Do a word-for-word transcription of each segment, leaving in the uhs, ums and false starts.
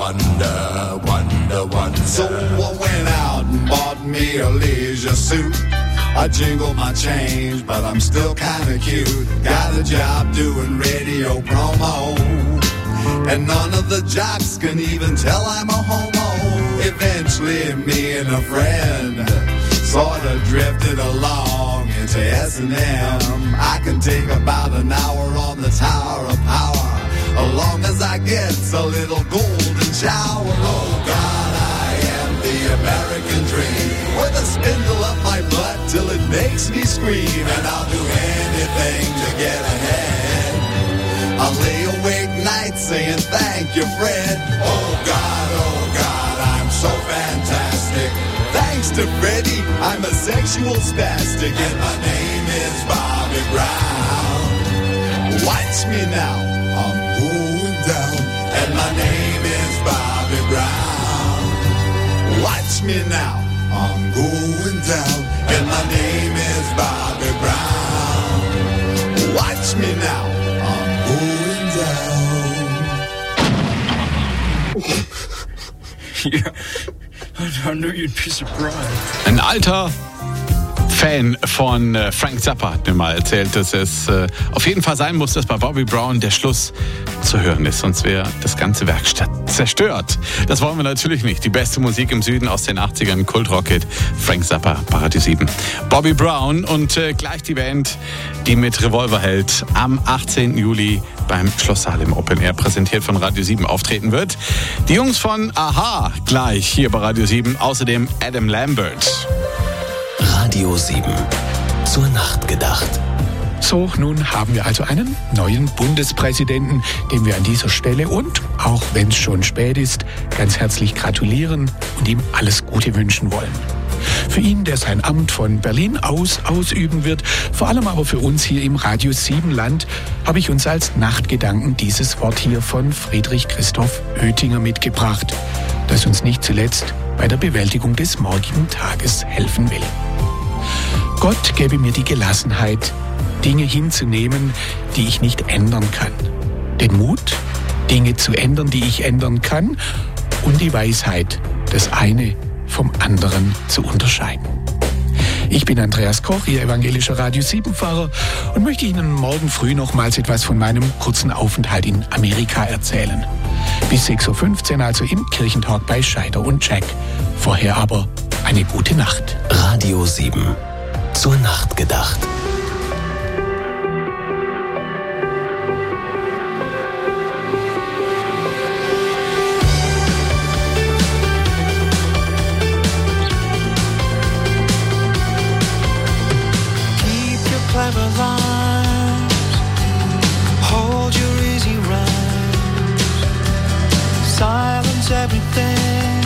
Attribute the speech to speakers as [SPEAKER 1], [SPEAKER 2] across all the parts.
[SPEAKER 1] wonder, wonder, wonder. So I went out and bought me a leisure suit. I jingle my change, but I'm still kinda cute. Got a job doing radio promo, and none of the jocks can even tell I'm a homo. Eventually me and a friend sorta drifted along into S and M. I can take about an hour on the Tower of Power, as long as I get a little golden shower. Oh God, I am the American dream, with a spindle up my butt till it makes me scream. And I'll do anything to get ahead. I'll lay awake nights saying thank you, Fred. Oh God, oh God, I'm so fantastic. Thanks to Freddie, I'm a sexual spastic. And my name is Bobby Brown. Watch me now, I'm going down. And my name is Bobby Brown. Watch me now, I'm going down. And my name is Bobby Brown. Watch me now, I'm going down.
[SPEAKER 2] Yeah, I knew you'd be surprised.
[SPEAKER 3] Ein alter Fan von äh, Frank Zappa hat mir mal erzählt, dass es äh, auf jeden Fall sein muss, dass bei Bobby Brown der Schluss zu hören ist, sonst wäre das ganze Werk zerstört. Das wollen wir natürlich nicht. Die beste Musik im Süden aus den achtzigern, Kultrocket, Frank Zappa, Paradies sieben. Bobby Brown und äh, gleich die Band, die mit Revolverheld am achtzehnten Juli beim Schloss Salem Open Air, präsentiert von Radio sieben, auftreten wird. Die Jungs von Aha gleich hier bei Radio sieben, außerdem Adam Lambert.
[SPEAKER 4] Radio sieben. Zur Nacht gedacht.
[SPEAKER 5] So, nun haben wir also einen neuen Bundespräsidenten, dem wir an dieser Stelle und, auch wenn es schon spät ist, ganz herzlich gratulieren und ihm alles Gute wünschen wollen. Für ihn, der sein Amt von Berlin aus ausüben wird, vor allem aber für uns hier im Radio sieben Land, habe ich uns als Nachtgedanken dieses Wort hier von Friedrich Christoph Oetinger mitgebracht, das uns nicht zuletzt bei der Bewältigung des morgigen Tages helfen will. Gott gäbe mir die Gelassenheit, Dinge hinzunehmen, die ich nicht ändern kann. Den Mut, Dinge zu ändern, die ich ändern kann, und die Weisheit, das eine vom anderen zu unterscheiden. Ich bin Andreas Koch, Ihr evangelischer Radio sieben Pfarrer, und möchte Ihnen morgen früh nochmals etwas von meinem kurzen Aufenthalt in Amerika erzählen. Bis sechs Uhr fünfzehn also im Kirchentalk bei Scheider und Jack. Vorher aber eine gute Nacht.
[SPEAKER 4] Radio sieben. Zur Nacht gedacht.
[SPEAKER 6] Keep your clever lines, hold your easy rhymes, silence everything,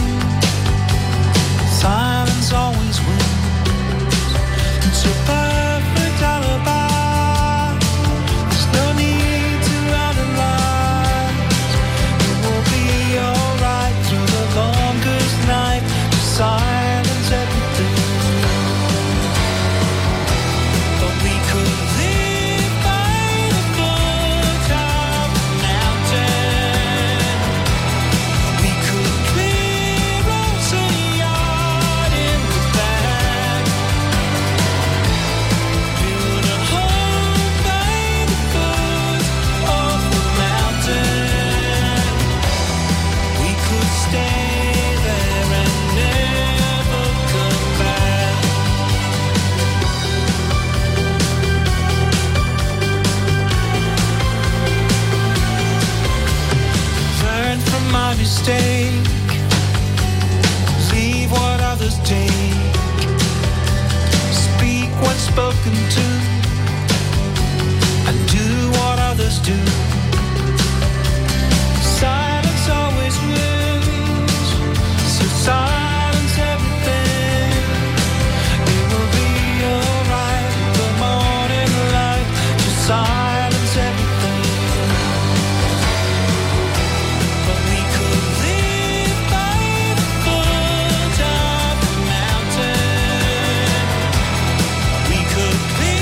[SPEAKER 6] silence always wins. It's a perfect alibi. There's no need to analyze. It will be alright through the longest night. Just silence everything. But we could live by the foot of the mountain. We could clear us a yard in the back. Build a home by the foot of the mountain. We could stay there and never come back. Learn from my mistake. Leave what others take. Speak what's spoken to, and do what others do. Silence always wins, so silence everything. It will be alright with the morning light. Just silence everything. But we could live by the foot of the mountain. We could clear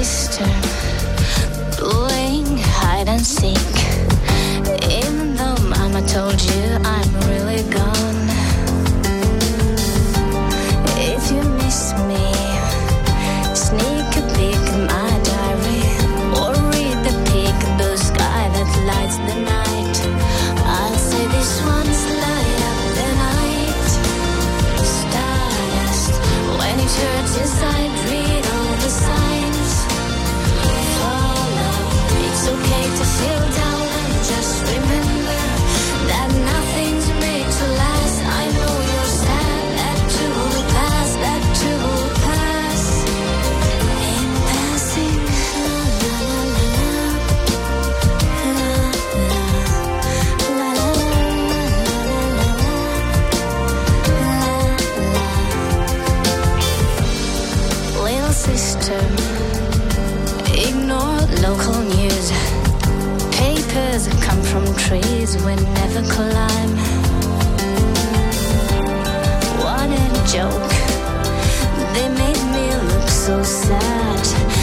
[SPEAKER 7] sister playing hide and seek. Even though Mama told you I'm really gone. If you miss me, sneak a peek in my diary, or read the peekaboo sky that lights the night. I'll say this one's light up the night. Stardust, when it hurts inside, read all the signs. Follow, it's okay to feel down and just remember that nothing's made to last. I know you're sad, that too will pass, that too will pass. In passing, la la la la la, la la la la la la. Little sister, ignore local news. Papers come from trees we never climb. What a joke, they made me look so sad.